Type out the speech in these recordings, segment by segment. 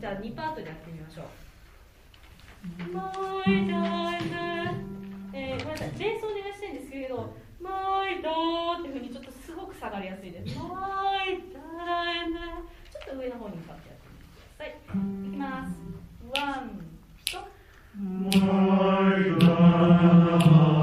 じゃあ2パートでやってみましょう。My darling、ごめんなさい、ベースお願いしたいんですけど、My darling っていうふうにちょっとすごく下がりやすいです。My darling、ちょっと上の方に向かってやってみてください。いきます。ワンと My darling。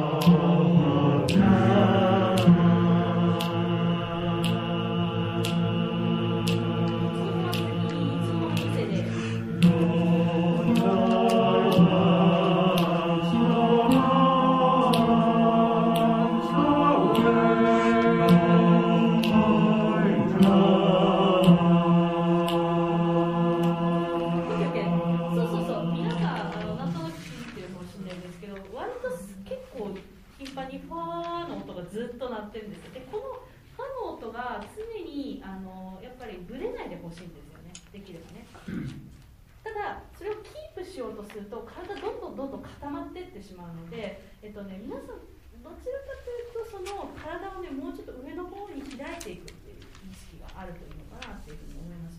ずっと鳴ってるんですよ。で、このファの音が常にやっぱりブレないでほしいんですよね、できればね。ただそれをキープしようとすると体どんどん固まっていってしまうので、皆さんどちらかというとその体をねもうちょっと上の方に開いていくっていう意識があるといいのかなっていうふうに思いました。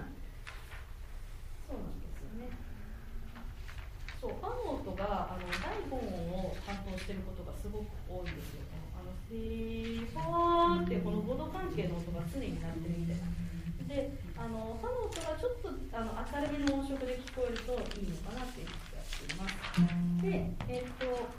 そうなんですよね。そう、ファの音が第5音を担当していることがすごく多いんですよね。ファーってこの5度関係の音が常になってるみたいな。で、ファの音がちょっと明るめの音色で聞こえるといいのかなっていうふうにやっています。で、